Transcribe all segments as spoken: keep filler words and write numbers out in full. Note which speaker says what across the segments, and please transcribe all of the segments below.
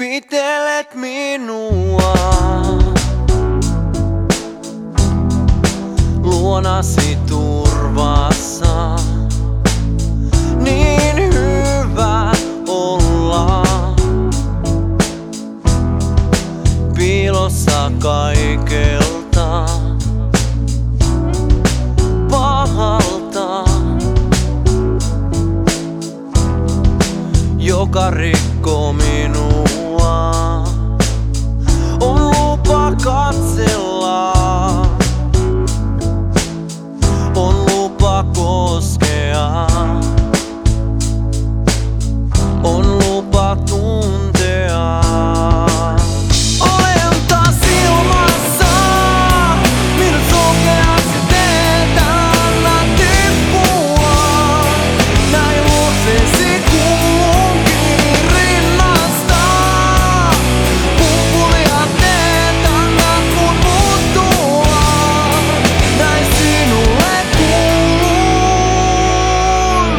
Speaker 1: Pitelet minua luonasi turvassa. Niin hyvä olla piilossa kaikelta pahalta, joka rikkoo minua. On lupa katsella, on lupa koskea, on lupa tuntea. Olen taas ilmassa, minut sokeaksi teet, anna tippua. Näin luoksesi kuulunkin rinnasta. Pumpulia teet, anna mun muuttua. Näin sinulle kuulun.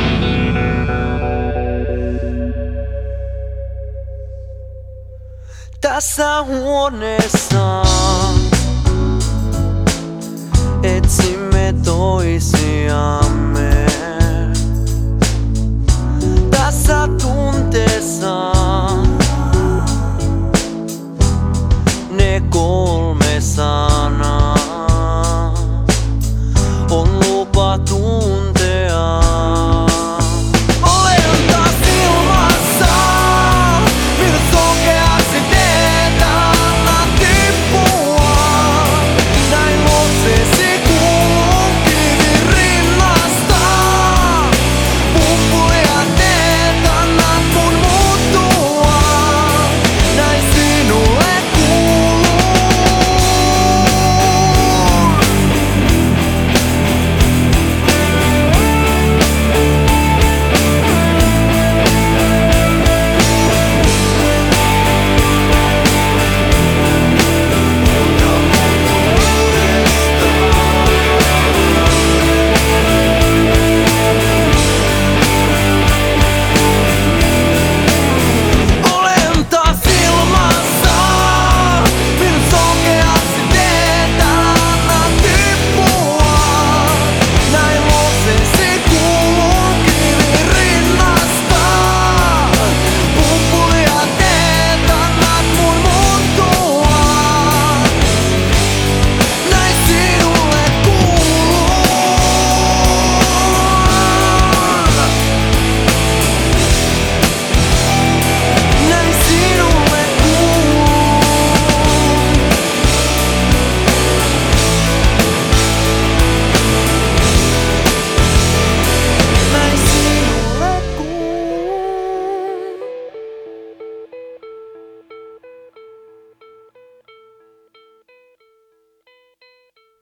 Speaker 1: Tässä huoneessa etsimme toisiaan.